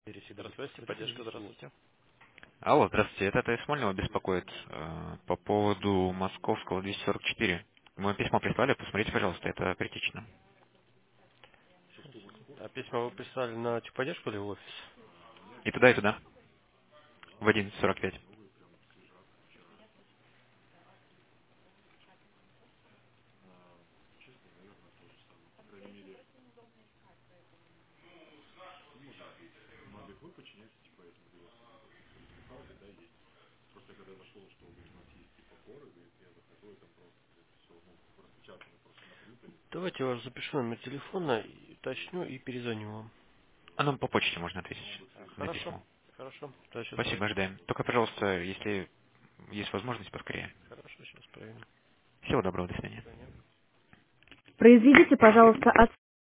Ресидер связи, поддержка, здравствуйте. Алло, здравствуйте, это ТС Смольного беспокоит по поводу московского 244. Мы письмо прислали, посмотрите, пожалуйста, это критично. А письма вы прислали на поддержку или в офис? И туда, в 11:45. Давайте я вас запишу номер телефона, и уточню и перезвоню вам. А нам по почте можно ответить на Хорошо, письмо. хорошо. Да, сейчас Спасибо, проверю. ожидаем. Только, пожалуйста, если есть возможность, поскорее. Хорошо, сейчас проверим. Всего доброго, до свидания. До свидания. Произведите, пожалуйста,